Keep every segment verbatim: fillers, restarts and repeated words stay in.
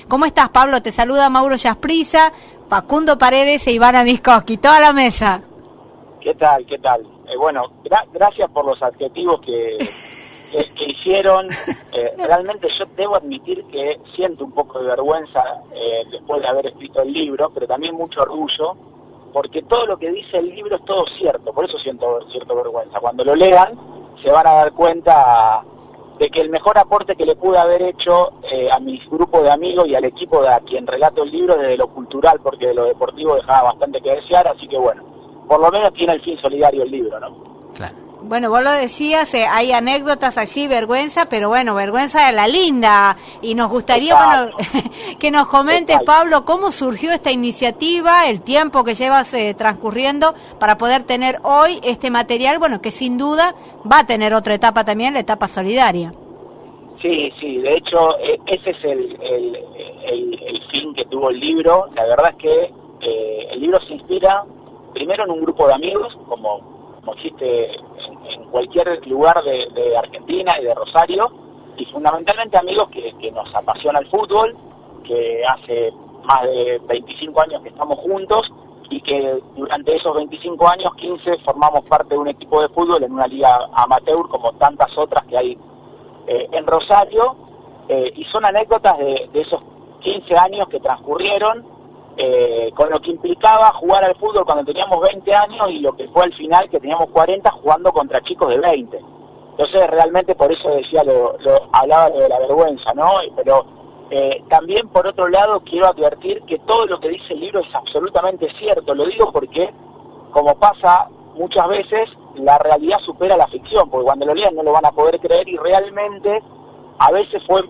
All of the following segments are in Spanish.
¿Cómo estás, Pablo? Te saluda Mauro Yasprisa, Facundo Paredes e Ivana Miskoski, toda la mesa. ¿Qué tal? ¿Qué tal? Eh, bueno, gra- gracias por los adjetivos que, que, que hicieron. Eh, realmente yo debo admitir que siento un poco de vergüenza eh, después de haber escrito el libro, pero también mucho orgullo, porque todo lo que dice el libro es todo cierto, por eso siento cierta vergüenza. Cuando lo lean se van a dar cuenta de que el mejor aporte que le pude haber hecho eh, a mi grupo de amigos y al equipo de a quien relato el libro desde lo cultural, porque de lo deportivo dejaba bastante que desear, así que bueno, por lo menos tiene el fin solidario el libro, ¿no? Claro. Bueno, vos lo decías, eh, hay anécdotas allí, vergüenza, pero bueno, vergüenza de la linda. Y nos gustaría bueno, que nos comentes, Exacto. Pablo, cómo surgió esta iniciativa, el tiempo que llevas eh, transcurriendo para poder tener hoy este material, bueno, que sin duda va a tener otra etapa también, la etapa solidaria. Sí, sí, de hecho, eh, ese es el, el, el, el fin que tuvo el libro. La verdad es que eh, el libro se inspira primero en un grupo de amigos, como... como existe en, en cualquier lugar de, de Argentina y de Rosario, y fundamentalmente amigos que, que nos apasiona el fútbol, que hace más de veinticinco años que estamos juntos, y que durante esos veinticinco años, quince, formamos parte de un equipo de fútbol en una liga amateur, como tantas otras que hay eh, en Rosario, eh, y son anécdotas de, de esos quince años que transcurrieron, Eh, con lo que implicaba jugar al fútbol cuando teníamos veinte años y lo que fue al final que teníamos cuarenta jugando contra chicos de veinte. Entonces realmente por eso decía, lo, lo hablaba de la vergüenza, ¿no? Pero eh, también por otro lado quiero advertir que todo lo que dice el libro es absolutamente cierto. Lo digo porque, como pasa muchas veces, la realidad supera la ficción, porque cuando lo lean no lo van a poder creer y realmente a veces fue...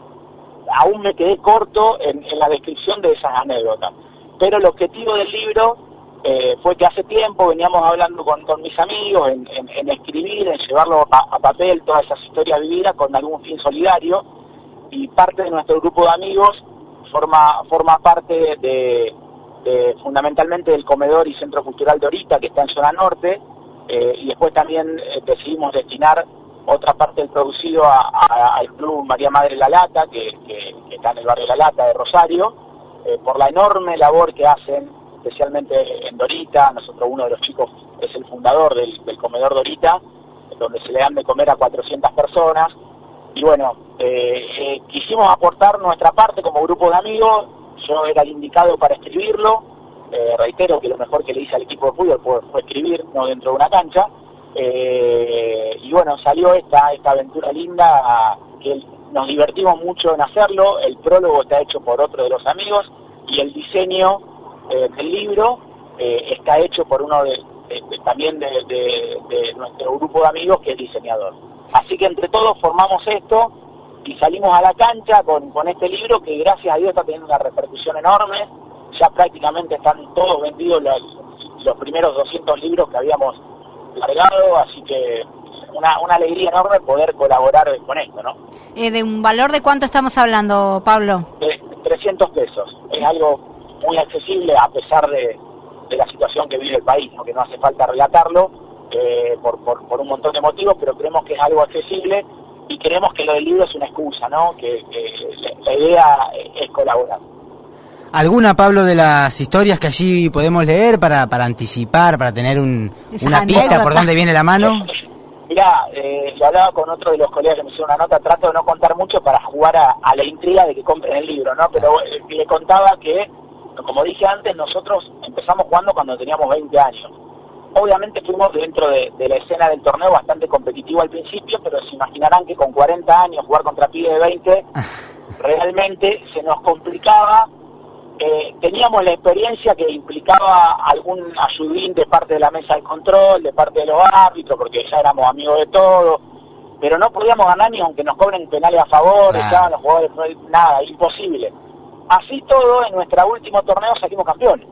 aún me quedé corto en, en la descripción de esas anécdotas. Pero el objetivo del libro eh, fue que hace tiempo veníamos hablando con, con mis amigos en, en, en escribir, en llevarlo a, a papel, todas esas historias vividas con algún fin solidario, y parte de nuestro grupo de amigos forma forma parte de, de fundamentalmente del comedor y centro cultural Dorita, que está en zona norte, eh, y después también eh, decidimos destinar otra parte del producido a, a, al Club María Madre La Lata, que, que, que está en el barrio La Lata de Rosario, eh, por la enorme labor que hacen, especialmente en Dorita. Nosotros, uno de los chicos es el fundador del, del comedor Dorita, donde se le dan de comer a cuatrocientas personas, y bueno, eh, eh, quisimos aportar nuestra parte como grupo de amigos. Yo era el indicado para escribirlo, eh, reitero que lo mejor que le hice al equipo de fútbol fue, fue escribir, no dentro de una cancha. Eh, y bueno, salió esta esta aventura linda, que nos divertimos mucho en hacerlo. El prólogo está hecho por otro de los amigos y el diseño eh, del libro eh, está hecho por uno de, de, de también de, de, de nuestro grupo de amigos, que es diseñador. Así que entre todos formamos esto y salimos a la cancha con, con este libro, que gracias a Dios está teniendo una repercusión enorme. Ya prácticamente están todos vendidos los, los primeros doscientos libros que habíamos largado, así que una, una alegría enorme poder colaborar con esto, ¿no? Eh, ¿De un valor de cuánto estamos hablando, Pablo? De trescientos pesos. Es algo muy accesible a pesar de, de la situación que vive el país, ¿no? Que no hace falta relatarlo eh, por, por, por un montón de motivos, pero creemos que es algo accesible y creemos que lo del libro es una excusa, ¿no? Que, que la, la idea es colaborar. ¿Alguna, Pablo, de las historias que allí podemos leer para, para anticipar, para tener un, una anécdota, pista por dónde viene la mano? Mirá, eh, lo hablaba con otro de los colegas que me hicieron una nota, trato de no contar mucho para jugar a, a la intriga de que compren el libro, ¿no? Pero eh, le contaba que, como dije antes, nosotros empezamos jugando cuando teníamos veinte años. Obviamente fuimos dentro de, de la escena del torneo bastante competitivo al principio, pero se imaginarán que con cuarenta años jugar contra pibes de veinte realmente se nos complicaba. Eh, teníamos la experiencia que implicaba algún ayudín de parte de la mesa de control, de parte de los árbitros, porque ya éramos amigos de todos, pero no podíamos ganar ni aunque nos cobren penales a favor, claro. Estaban los jugadores, nada, imposible. Así todo, en nuestro último torneo salimos campeones.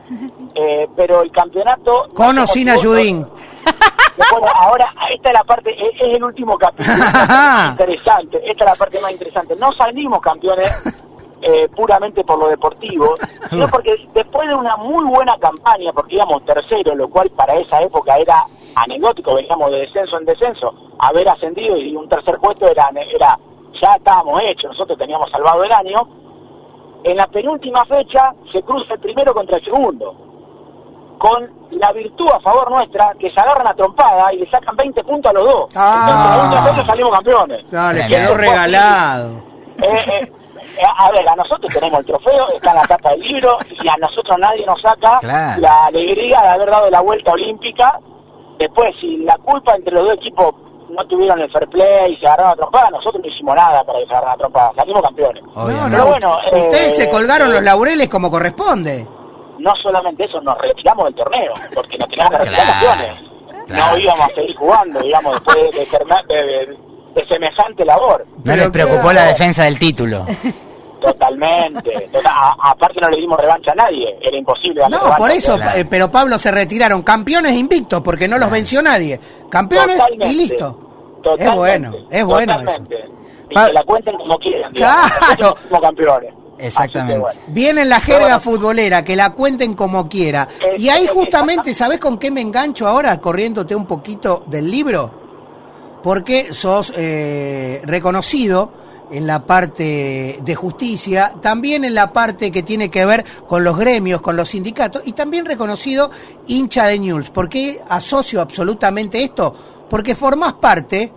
Eh, pero el campeonato... Con o sin ayudín. Bueno, ahora, esta es la parte, es, es el último capítulo interesante, esta es la parte más interesante. No salimos campeones eh, puramente por lo deportivo, sino porque después de una muy buena campaña, porque íbamos tercero, lo cual para esa época era anecdótico, veníamos de descenso en descenso, haber ascendido y un tercer puesto era, era ya estábamos hechos, nosotros teníamos salvado el año. en la penúltima fecha se cruza el primero contra el segundo, con la virtud a favor nuestra, que se agarran a trompada y le sacan veinte puntos a los dos. Ah. Entonces, en la última fecha salimos campeones. No, le Tremendo. quedó regalado. Eh, eh, a ver, a nosotros tenemos el trofeo, está en la tapa del libro, y a nosotros nadie nos saca Claro. la alegría de haber dado la vuelta olímpica. Después, si la culpa entre los dos equipos no tuvieron el fair play y se agarraron a trompada, nosotros no hicimos nada para que se agarraran a trompada, salimos campeones. No, Obviamente. no, Pero bueno, ustedes eh, se colgaron eh, los laureles como corresponde. No solamente eso, nos retiramos del torneo, porque nos teníamos que retirar Claro, campeones. claro. No íbamos a seguir jugando, digamos, después de, de, germa- de, de- de semejante labor. No Pero les preocupó claro. la defensa del título. Totalmente. Total, a- aparte no le dimos revancha a nadie, era imposible darle No, revancha. por eso, Claro. eh, pero Pablo, se retiraron campeones invictos porque no los venció nadie. Campeones Totalmente. y listo. Totalmente. Es bueno, es bueno eso. Totalmente. Y Pa- que la cuenten como quieran, digamos. Claro. Nosotros somos campeones. Exactamente. Así que bueno. Viene en la jerga Pero bueno. futbolera, que la cuenten como quiera. Es- Y ahí es- justamente, ¿sabés con qué me engancho ahora, corriéndote un poquito del libro? Porque sos eh, reconocido en la parte de justicia, también en la parte que tiene que ver con los gremios, con los sindicatos, y también reconocido hincha de Newell's. ¿Por qué asocio absolutamente esto? Porque formás parte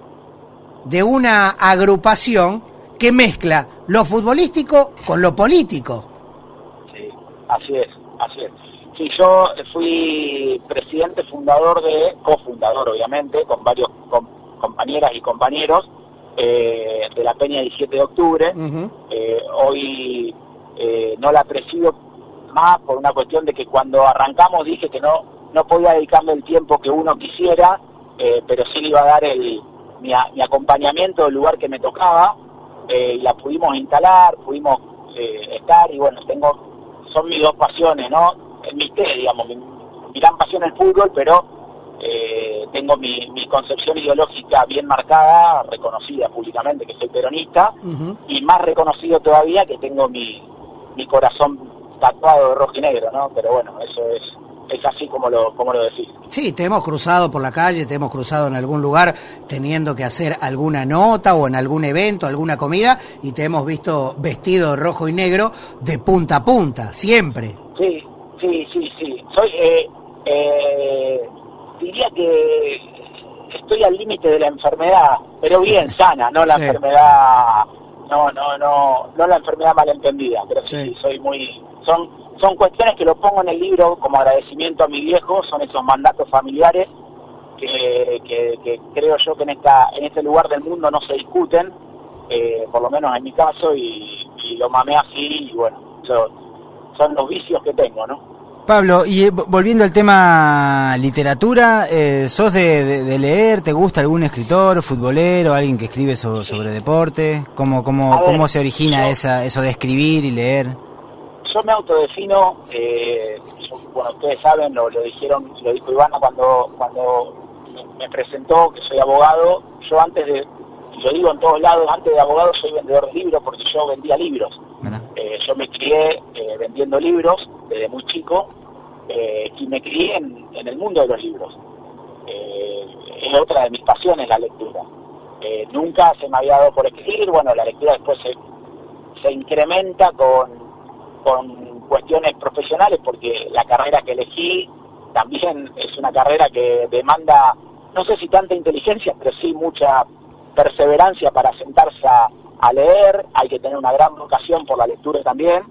de una agrupación que mezcla lo futbolístico con lo político. Sí, así es, así es. Sí, yo fui presidente fundador de, cofundador obviamente, con varios com- compañeras y compañeros, eh, de la Peña diecisiete de octubre. Uh-huh. Eh, hoy eh, no la presido más por una cuestión de que cuando arrancamos dije que no no podía dedicarle el tiempo que uno quisiera, eh, pero sí le iba a dar el mi, a- mi acompañamiento del lugar que me tocaba, eh, y la pudimos instalar, pudimos eh, estar, y bueno, tengo son mis dos pasiones, ¿no? El misterio, digamos, mi, mi gran pasión es el fútbol, pero eh, tengo mi, mi concepción ideológica bien marcada, reconocida públicamente que soy peronista, Uh-huh. y más reconocido todavía que tengo mi, mi corazón tatuado de rojo y negro, ¿no? Pero bueno, eso es es así como lo como lo decís. Sí, te hemos cruzado por la calle, te hemos cruzado en algún lugar teniendo que hacer alguna nota o en algún evento, alguna comida, y te hemos visto vestido de rojo y negro de punta a punta, siempre. Sí, sí, sí, sí. Soy, eh, eh, diría que estoy al límite de la enfermedad, pero bien sana, no la Sí. enfermedad, no, no, no, no la enfermedad malentendida, pero sí, Sí. soy muy, son, son cuestiones que lo pongo en el libro como agradecimiento a mi viejo, son esos mandatos familiares que, que, que creo yo que en esta, en este lugar del mundo no se discuten, eh, por lo menos en mi caso, y, y lo mamé así, y bueno, yo, son los vicios que tengo, ¿no? Pablo, y eh, volviendo al tema literatura, eh, ¿sos de, de, de leer? ¿Te gusta algún escritor, futbolero, alguien que escribe so, sobre deporte? ¿Cómo, cómo, A ver, cómo se origina yo- esa, eso de escribir y leer? Yo me autodefino, eh, yo- bueno, ustedes saben, lo, lo dijeron, lo dijo Ivana cuando cuando me, me presentó, que soy abogado. Yo antes de, y lo digo en todos lados, antes de abogado soy vendedor de libros, porque yo vendía libros. ¿Verdad? Eh, yo me crié eh, vendiendo libros desde muy chico, eh, y me crié en, en el mundo de los libros. Eh, es otra de mis pasiones, la lectura. Eh, nunca se me había dado por escribir, bueno, la lectura después se, se incrementa con, con cuestiones profesionales, porque la carrera que elegí también es una carrera que demanda, no sé si tanta inteligencia, pero sí mucha perseverancia para sentarse a, a leer. Hay que tener una gran vocación por la lectura también,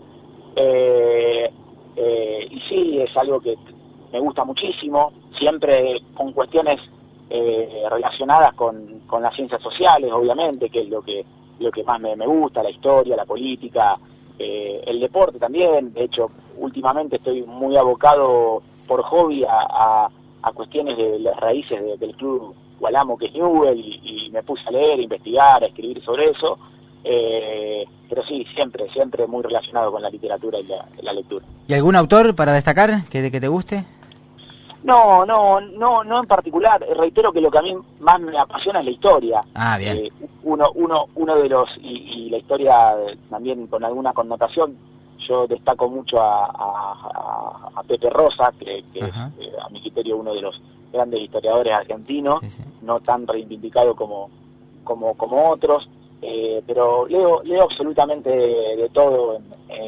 eh, eh, y sí, es algo que me gusta muchísimo, siempre con cuestiones eh, relacionadas con, con las ciencias sociales, obviamente, que es lo que lo que más me, me gusta, la historia, la política, eh, el deporte también. De hecho, últimamente estoy muy abocado por hobby a, a, a cuestiones de las raíces de, del club Gualamo, que es Newell, y, y me puse a leer, a investigar, a escribir sobre eso. Eh, pero sí, siempre, siempre muy relacionado con la literatura y la, la lectura. ¿Y algún autor para destacar que, que te guste? No, no, no, no en particular. Reitero que lo que a mí más me apasiona es la historia. Ah, bien. Eh, uno, uno, uno de los, y, y la historia también con alguna connotación, yo destaco mucho a, a, a Pepe Rosa, que, que es eh, a mi criterio uno de los grandes historiadores argentinos, Sí, sí. no tan reivindicado como, como, como otros, eh, pero leo, leo absolutamente de, de todo en,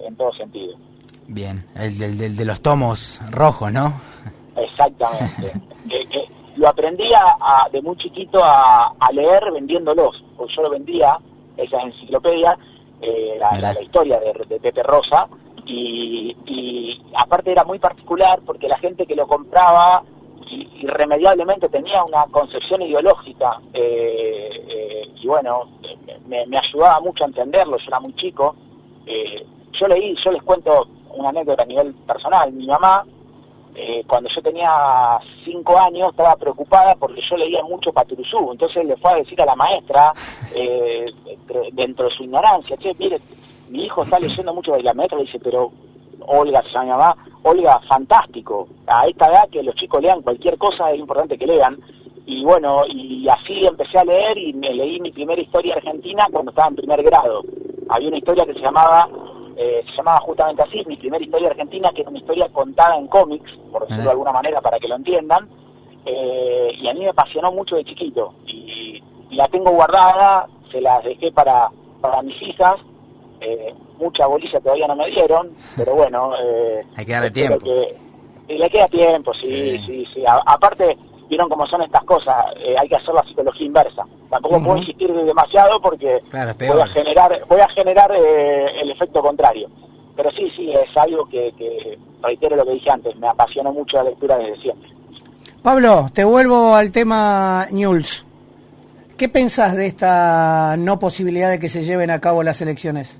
en todo sentido. Bien, el del, del de los tomos rojos, ¿no? Exactamente. que, que lo aprendí a, a, de muy chiquito a, a leer vendiéndolos, porque yo lo vendía, esas enciclopedias, eh, la, la, la historia de, de Pepe Rosa, y, y aparte era muy particular porque la gente que lo compraba irremediablemente tenía una concepción ideológica, eh, eh, y bueno, me, me ayudaba mucho a entenderlo. Yo era muy chico, eh, yo leí, yo les cuento una anécdota a nivel personal. Mi mamá, eh, cuando yo tenía cinco años, estaba preocupada porque yo leía mucho Paturuzú, entonces le fue a decir a la maestra, eh, dentro de su ignorancia, che, mire, mi hijo está leyendo mucho, y la maestra le dice, pero Olga, se llama mi mamá, Olga, fantástico, a esta edad que los chicos lean cualquier cosa es importante que lean. Y bueno, y así empecé a leer y me leí mi primera historia argentina cuando estaba en primer grado. Había una historia que se llamaba, eh, se llamaba justamente así, mi primera historia argentina, que era una historia contada en cómics, por decirlo de alguna manera para que lo entiendan, eh, y a mí me apasionó mucho de chiquito, y, y la tengo guardada, se las dejé para, para mis hijas. Eh, mucha bolilla todavía no me dieron, pero bueno, eh, hay que darle tiempo. Que, y le queda tiempo, sí, sí, sí. sí. A, aparte, vieron cómo son estas cosas, eh, hay que hacer la psicología inversa. Tampoco uh-huh. puedo insistir demasiado porque claro, voy a generar, voy a generar eh, el efecto contrario. Pero sí, sí, es algo que, que, reitero lo que dije antes, me apasionó mucho la lectura desde siempre. Pablo, te vuelvo al tema Newell's. ¿Qué pensás de esta no posibilidad de que se lleven a cabo las elecciones?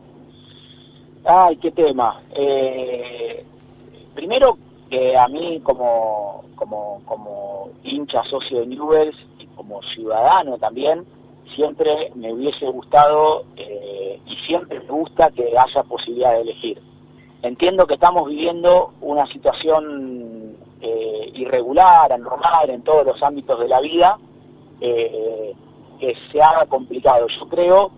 Ay, qué tema. Eh, primero, que a mí como, como, como hincha socio de Newell's y como ciudadano también, siempre me hubiese gustado eh, y siempre me gusta que haya posibilidad de elegir. Entiendo que estamos viviendo una situación eh, irregular, anormal en todos los ámbitos de la vida, eh, que se haga complicado. Yo creo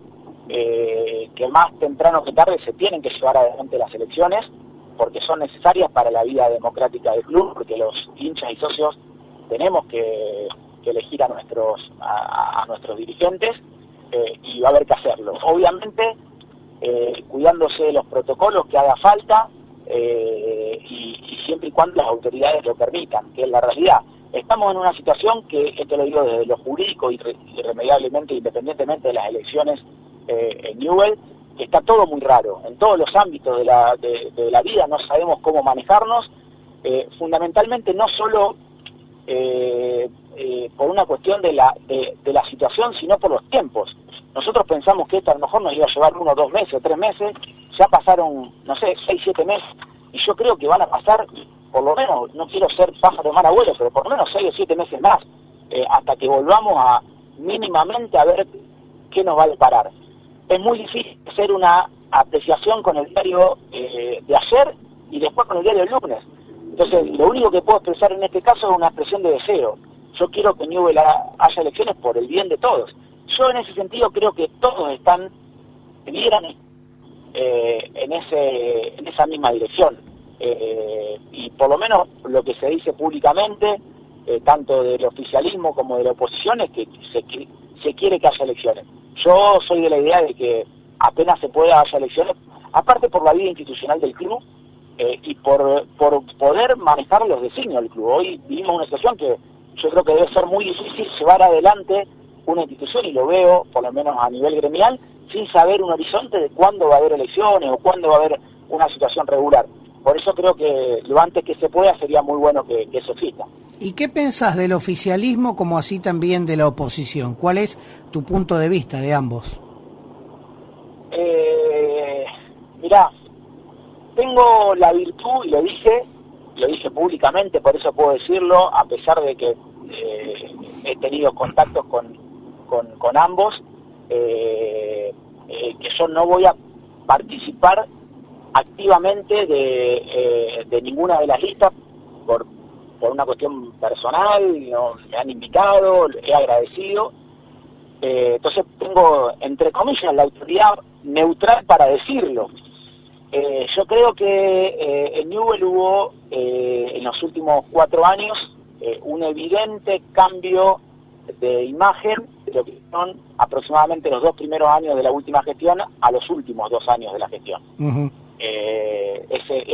eh, que más temprano que tarde se tienen que llevar adelante las elecciones, porque son necesarias para la vida democrática del club, porque los hinchas y socios tenemos que, que elegir a nuestros a, a nuestros dirigentes, eh, y va a haber que hacerlo. Obviamente, eh, cuidándose de los protocolos que haga falta, eh, y, y siempre y cuando las autoridades lo permitan, que es la realidad. Estamos en una situación que, esto lo digo desde lo jurídico, irre, irremediablemente, independientemente de las elecciones eh, en Newell's, que está todo muy raro, en todos los ámbitos de la, de, de la vida no sabemos cómo manejarnos, eh, fundamentalmente no solo eh, eh, por una cuestión de la, de, de la situación, sino por los tiempos. Nosotros pensamos que esto a lo mejor nos iba a llevar uno, dos meses, tres meses, ya pasaron, no sé, seis, siete meses, y yo creo que van a pasar, por lo menos, no quiero ser pájaro mal abuelo, pero por lo menos seis o siete meses más, eh, hasta que volvamos a mínimamente a ver qué nos va a deparar. Es muy difícil hacer una apreciación con el diario eh, de ayer y después con el diario del lunes. Entonces, lo único que puedo expresar en este caso es una expresión de deseo. Yo quiero que Newell's haya elecciones por el bien de todos. Yo en ese sentido creo que todos están, vieran eh, en, ese, en esa misma dirección. Eh, y por lo menos lo que se dice públicamente, eh, tanto del oficialismo como de la oposición, es que se, se quiere que haya elecciones. Yo soy de la idea de que apenas se pueda haya elecciones, aparte por la vida institucional del club, eh, y por, por poder manejar los designios del club. Hoy vivimos una situación que yo creo que debe ser muy difícil llevar adelante una institución, y lo veo, por lo menos a nivel gremial, sin saber un horizonte de cuándo va a haber elecciones o cuándo va a haber una situación regular. Por eso creo que lo antes que se pueda sería muy bueno que, que eso exista. ¿Y qué pensás del oficialismo como así también de la oposición? ¿Cuál es tu punto de vista de ambos? Eh, mirá, tengo la virtud, y lo dije, lo dije públicamente, por eso puedo decirlo, a pesar de que eh, he tenido contactos con, con, con ambos, eh, eh, que yo no voy a participar activamente de, eh, de ninguna de las listas por, por una cuestión personal. No, me han invitado, he agradecido, eh, entonces tengo, entre comillas, la autoridad neutral para decirlo. Eh, yo creo que eh, en Newell's hubo eh, en los últimos cuatro años eh, un evidente cambio de imagen de lo que son aproximadamente los dos primeros años de la última gestión a los últimos dos años de la gestión. Uh-huh. Eh,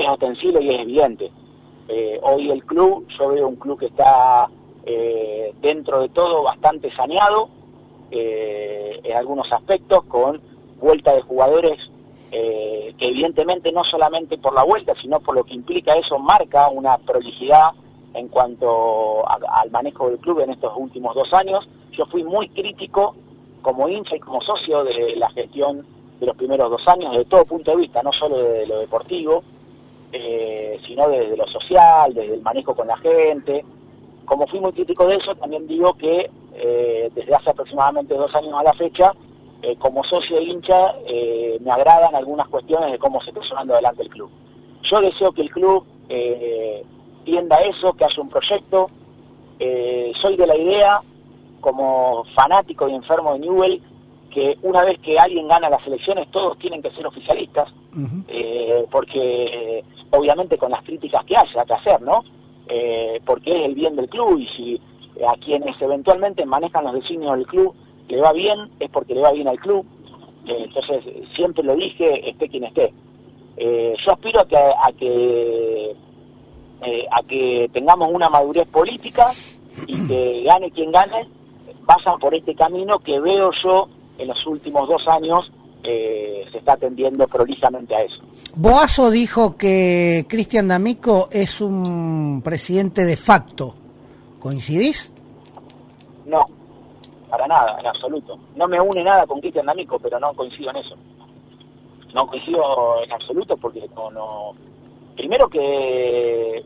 es ostensible y es evidente. Eh, hoy el club, yo veo un club que está eh, dentro de todo bastante saneado, eh, en algunos aspectos, con vuelta de jugadores eh, que evidentemente no solamente por la vuelta, sino por lo que implica eso, marca una prolijidad en cuanto a, al manejo del club en estos últimos dos años. Yo fui muy crítico como hincha y como socio de la gestión de los primeros dos años, desde todo punto de vista, no solo de lo deportivo, eh, sino desde lo social, desde el manejo con la gente. Como fui muy crítico de eso, también digo que eh, desde hace aproximadamente dos años a la fecha, eh, como socio e hincha, eh, me agradan algunas cuestiones de cómo se está llevando adelante el club. Yo deseo que el club eh, tienda a eso, que haya un proyecto. Eh, soy de la idea, como fanático y enfermo de Newell, que una vez que alguien gana las elecciones, todos tienen que ser oficialistas, uh-huh. eh, porque eh, obviamente con las críticas que haya que hacer, ¿no? Eh, porque es el bien del club, y si a quienes eventualmente manejan los designios del club le va bien, es porque le va bien al club. Eh, entonces, siempre lo dije, esté quien esté. Eh, yo aspiro a que, a que eh, a que tengamos una madurez política y que gane quien gane, vayan por este camino que veo yo en los últimos dos años eh, se está atendiendo prolijamente a eso. Boazo dijo que Cristian D'Amico es un presidente de facto. ¿Coincidís? No, para nada, en absoluto. No me une nada con Cristian D'Amico, pero no coincido en eso. No coincido en absoluto porque no, no... Primero que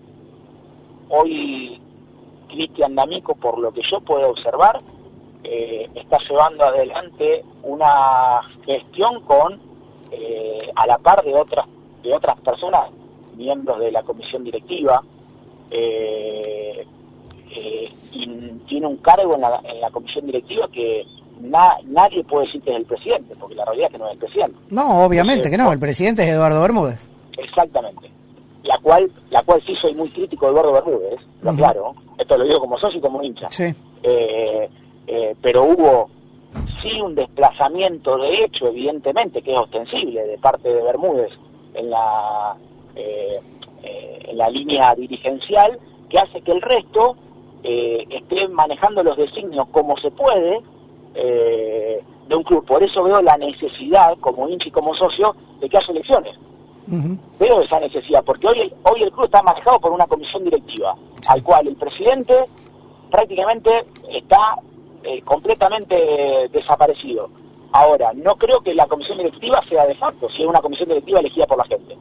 hoy Cristian D'Amico, por lo que yo puedo observar, eh, está llevando adelante una gestión con eh, a la par de otras de otras personas, miembros de la comisión directiva, eh, eh, y tiene un cargo en la, en la comisión directiva que na, nadie puede decir que es el presidente, porque la realidad es que no es el presidente. No, obviamente Entonces, que no, el presidente es Eduardo Bermúdez. Exactamente. La cual, la cual sí soy muy crítico de Eduardo Bermúdez, lo uh-huh. claro, esto lo digo como socio y como hincha. Sí. Eh, eh, pero hubo sí un desplazamiento de hecho, evidentemente, que es ostensible de parte de Bermúdez en la eh, eh, en la línea dirigencial, que hace que el resto eh, esté manejando los designios como se puede eh, de un club. Por eso veo la necesidad, como hincha y como socio, de que haya elecciones. Uh-huh. Veo esa necesidad, porque hoy, hoy el club está manejado por una comisión directiva, sí. al cual el presidente prácticamente está eh, completamente desaparecido. Ahora, no creo que la comisión directiva sea de facto, si es una comisión directiva elegida por la gente.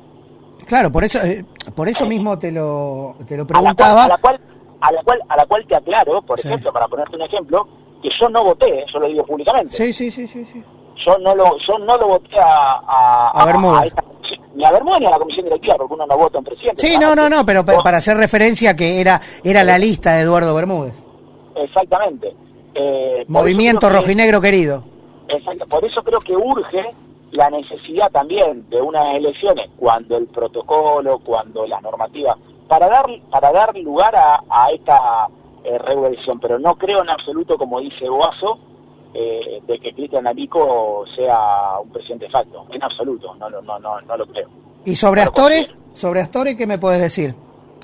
Claro, por eso eh, por eso mismo te lo te lo preguntaba. A la cual, a la cual, a la cual, a la cual te aclaro, por sí. ejemplo, para ponerte un ejemplo, que yo no voté, yo lo digo públicamente. Sí, sí, sí, sí, sí. Yo no lo, yo no lo voté a a, a, a, a esta, ni a Bermúdez ni a la comisión directiva, porque uno no vota en presidente. Sí, no, no, no, pero vos, para hacer referencia que era era sí. la lista de Eduardo Bermúdez. Exactamente. Eh, Movimiento Rojinegro que, querido. Exacto. Por eso creo que urge la necesidad también de unas elecciones cuando el protocolo, cuando las normativas, para dar para dar lugar a, a esta eh, revolución. Pero no creo en absoluto, como dice Boazo, eh, de que Cristian D'Amico sea un presidente de facto. En absoluto, no, no, no, no, no lo creo. ¿Y sobre no Astore? ¿Sobre Astore qué me puedes decir?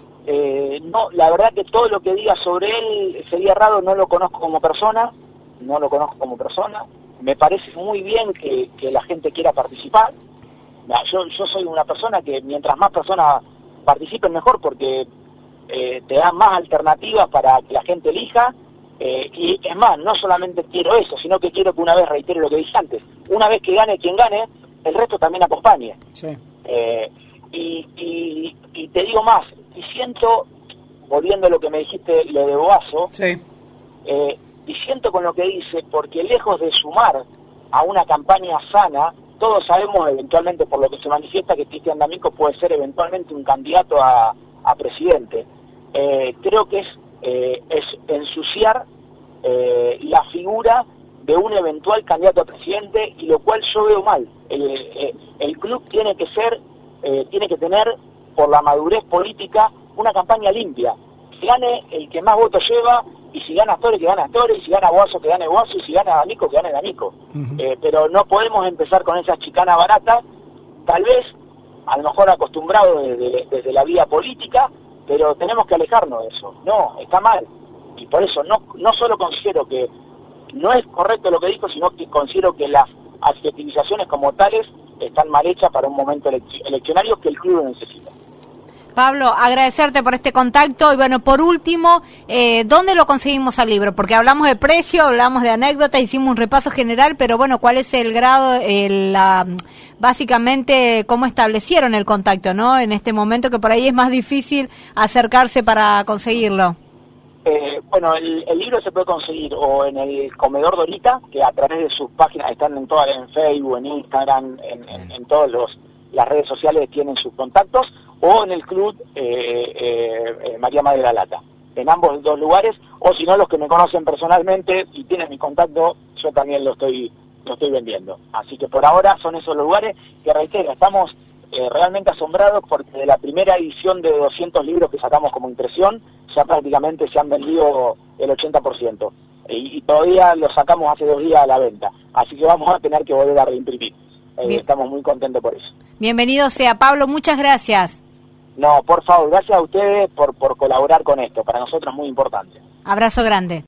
Eh, no, la verdad que todo lo que diga sobre él sería raro, no lo conozco como persona, no lo conozco como persona. Me parece muy bien que, que la gente quiera participar. Yo, yo soy una persona que mientras más personas participen mejor, porque eh, te dan más alternativas para que la gente elija. Eh, y es más, no solamente quiero eso, sino que quiero que una vez, reitero lo que dije antes, una vez que gane quien gane, el resto también acompañe. Sí. Eh, y, y, y te digo más, y siento, volviendo a lo que me dijiste, lo de Boazo, sí. eh, y siento con lo que dice, porque lejos de sumar a una campaña sana, todos sabemos eventualmente por lo que se manifiesta que Cristian D'Amico puede ser eventualmente un candidato a, a presidente. Eh, creo que es, eh, es ensuciar eh, la figura de un eventual candidato a presidente, y lo cual yo veo mal. El, el, el club tiene que ser, eh, tiene que tener, por la madurez política, una campaña limpia. Si gane el que más votos lleva, y si gana Astore, que gana Astore, y si gana Boazo, que gane Boazo, y si gana D'Amico, que gane D'Amico. Uh-huh. Eh, pero no podemos empezar con esas chicanas baratas. Tal vez a lo mejor acostumbrados desde, desde la vida política, pero tenemos que alejarnos de eso. No, está mal. Y por eso no, no solo considero que no es correcto lo que dijo, sino que considero que las adjetivizaciones como tales están mal hechas para un momento eleccionario que el club necesita. Pablo, agradecerte por este contacto y bueno, por último, eh, ¿dónde lo conseguimos al libro? Porque hablamos de precio, hablamos de anécdota, hicimos un repaso general, pero bueno, ¿cuál es el grado, el, la, básicamente cómo establecieron el contacto, ¿no? En este momento que por ahí es más difícil acercarse para conseguirlo. Eh, bueno, el, el libro se puede conseguir o en el Comedor Dorita, que a través de sus páginas, están en todas, en Facebook, en Instagram, en, en, en todas las redes sociales tienen sus contactos, o en el club eh, eh, María Madre de la Lata, en ambos dos lugares, o si no, los que me conocen personalmente y tienen mi contacto, yo también lo estoy lo estoy vendiendo. Así que por ahora son esos lugares que, reitero, estamos eh, realmente asombrados porque de la primera edición de doscientos libros que sacamos como impresión, ya prácticamente se han vendido el ochenta por ciento, y, y todavía lo sacamos hace dos días a la venta, así que vamos a tener que volver a reimprimir. Eh, estamos muy contentos por eso. Bienvenido sea, Pablo, muchas gracias. No, por favor, gracias a ustedes por, por colaborar con esto. Para nosotros es muy importante. Abrazo grande.